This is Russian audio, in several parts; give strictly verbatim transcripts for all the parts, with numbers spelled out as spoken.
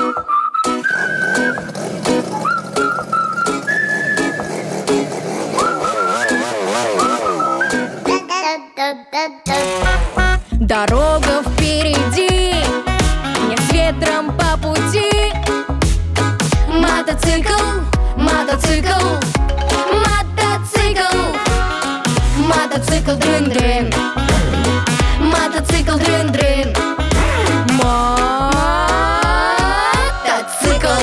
Дорога впереди, не с ветром по пути. Мотоцикл, мотоцикл, мотоцикл, мотоцикл дрын-дрын, мотоцикл дрын-дрын, мотоцикл.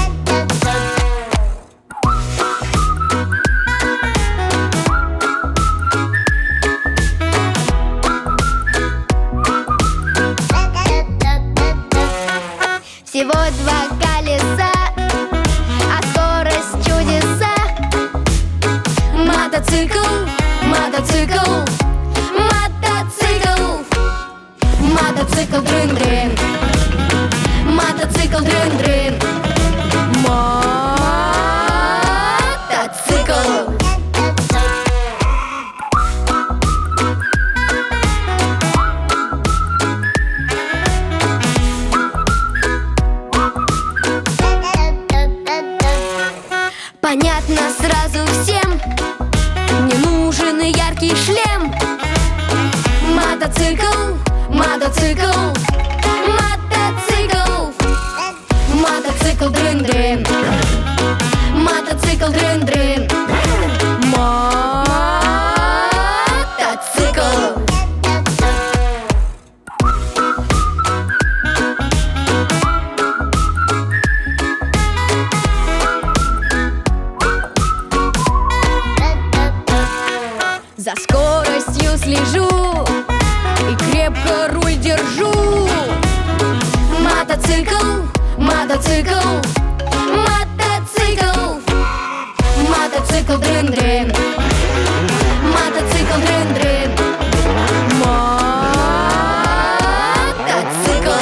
Всего два колеса, а скорость чудеса. Мотоцикл, мотоцикл, мотоцикл, мотоцикл дрын-дрын, мотоцикл дрын-дрын, мотоцикл. Понятно сразу всем, не нужен яркий шлем. Мотоцикл, мотоцикл, мотоцикл, мотоцикл дрын-дрын, мотоцикл дрын-дрын, мотоцикл. За скоростью слежу и крепко руль держу. Мотоцикл, мотоцикл, мотоцикл, мотоцикл дрын-дрын, мотоцикл дрын-дрын, мотоцикл.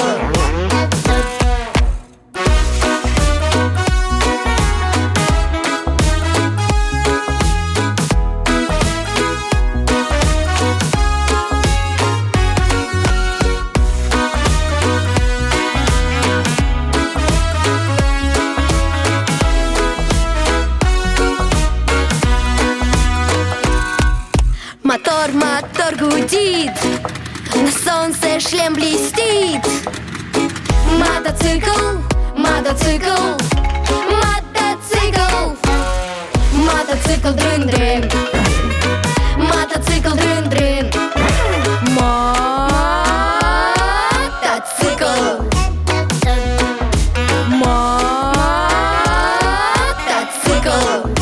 Мотор, мотор гудит, на солнце шлем блестит. Мотоцикл, мотоцикл, мотоцикл, мотоцикл дрын-дрын, мотоцикл дрын-дрын, мотоцикл, мотоцикл.